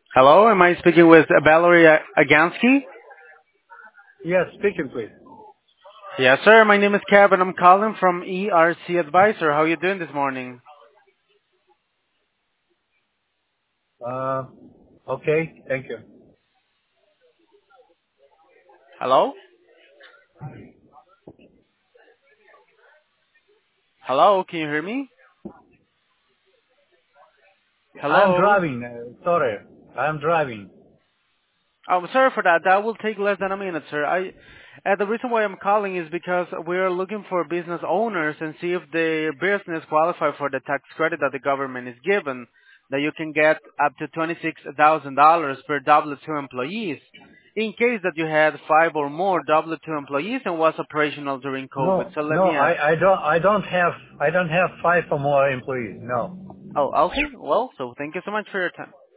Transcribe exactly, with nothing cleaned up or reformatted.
Hello, am I speaking with Valerie Agansky? Yes, speaking, please. Yes, sir. My name is Kevin. I'm calling from E R C Advisor. How are you doing this morning? Uh, okay, thank you. Hello? Hello, can you hear me? I'm Hello? driving. Uh, sorry, I'm driving. Oh, sorry for that. That will take less than a minute, sir. I, uh, the reason why I'm calling is because we're looking for business owners and see if the business qualify for the tax credit that the government is given, that you can get up to twenty-six thousand dollars per W two employees. In case that you had five or more W two employees and was operational during COVID. No, So let no, me ask. I, I don't, I don't have, I don't have five or more employees. No. Oh, okay. Well, so thank you so much for your time.